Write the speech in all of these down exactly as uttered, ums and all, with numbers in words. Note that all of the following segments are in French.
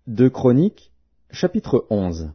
deux Chroniques, chapitre onze.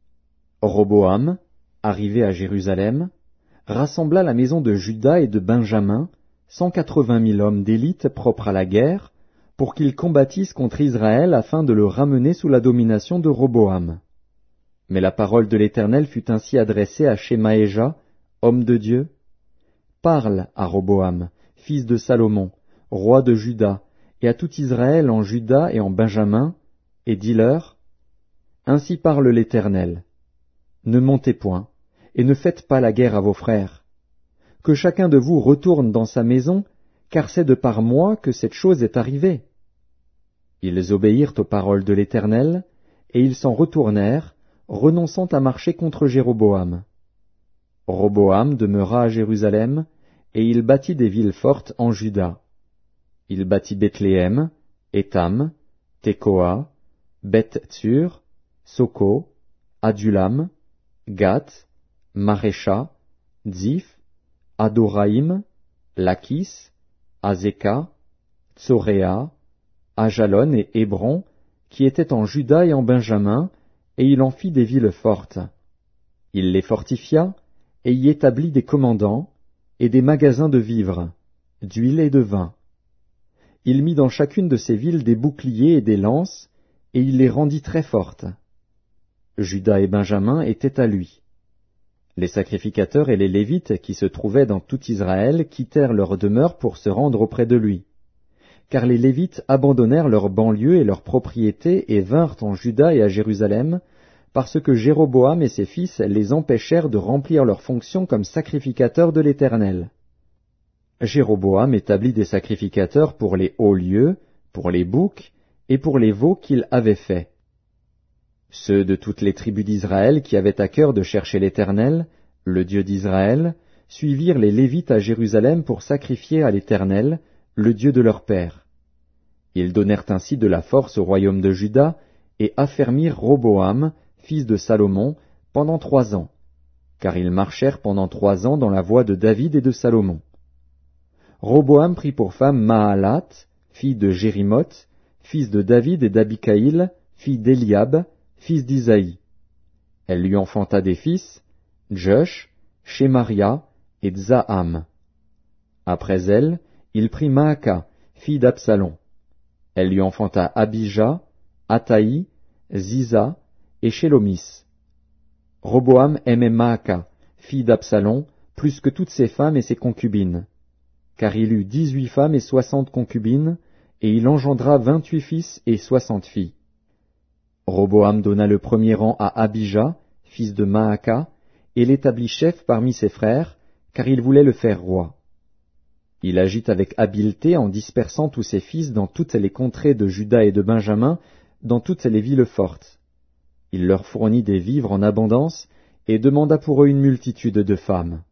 Roboam, arrivé à Jérusalem, rassembla la maison de Juda et de Benjamin, cent quatre-vingt mille hommes d'élite propres à la guerre, pour qu'ils combattissent contre Israël afin de le ramener sous la domination de Roboam. Mais la parole de l'Éternel fut ainsi adressée à Shemaéja, homme de Dieu. Parle à Roboam, fils de Salomon, roi de Juda, et à tout Israël en Juda et en Benjamin, et dis-leur, Ainsi parle l'Éternel. Ne montez point, et ne faites pas la guerre à vos frères. Que chacun de vous retourne dans sa maison, car c'est de par moi que cette chose est arrivée. Ils obéirent aux paroles de l'Éternel, et ils s'en retournèrent, renonçant à marcher contre Jéroboam. Roboam demeura à Jérusalem, et il bâtit des villes fortes en Juda. Il bâtit Bethléem, Étam, Tekoa, Beth-Tsur, Soko, Adulam, Gath, Marécha, Dzif, Adoraïm, Lakis, Azeka, Tsoréa, Ajalon et Hébron, qui étaient en Juda et en Benjamin, et il en fit des villes fortes. Il les fortifia, et y établit des commandants, et des magasins de vivres, d'huile et de vin. Il mit dans chacune de ces villes des boucliers et des lances, et il les rendit très fortes. Juda et Benjamin étaient à lui. Les sacrificateurs et les Lévites qui se trouvaient dans tout Israël quittèrent leur demeure pour se rendre auprès de lui. Car les Lévites abandonnèrent leurs banlieues et leurs propriétés et vinrent en Juda et à Jérusalem, parce que Jéroboam et ses fils les empêchèrent de remplir leurs fonctions comme sacrificateurs de l'Éternel. Jéroboam établit des sacrificateurs pour les hauts lieux, pour les boucs et pour les veaux qu'il avait faits. Ceux de toutes les tribus d'Israël qui avaient à cœur de chercher l'Éternel, le Dieu d'Israël, suivirent les Lévites à Jérusalem pour sacrifier à l'Éternel, le Dieu de leur père. Ils donnèrent ainsi de la force au royaume de Juda et affermirent Roboam, fils de Salomon, pendant trois ans, car ils marchèrent pendant trois ans dans la voie de David et de Salomon. Roboam prit pour femme Mahalat, fille de Jérimoth, fils de David et d'Abikaïl, fille d'Éliab, fils d'Isaïe. Elle lui enfanta des fils, Josh, Shemaria et Zaham. Après elle, il prit Maaka, fille d'Absalom. Elle lui enfanta Abijah, Ataï, Ziza et Shélomis. Roboam aimait Maaka, fille d'Absalom, plus que toutes ses femmes et ses concubines. Car il eut dix-huit femmes et soixante concubines, et il engendra vingt-huit fils et soixante filles. Roboam donna le premier rang à Abijah, fils de Maaka, et l'établit chef parmi ses frères, car il voulait le faire roi. Il agit avec habileté en dispersant tous ses fils dans toutes les contrées de Juda et de Benjamin, dans toutes les villes fortes. Il leur fournit des vivres en abondance, et demanda pour eux une multitude de femmes.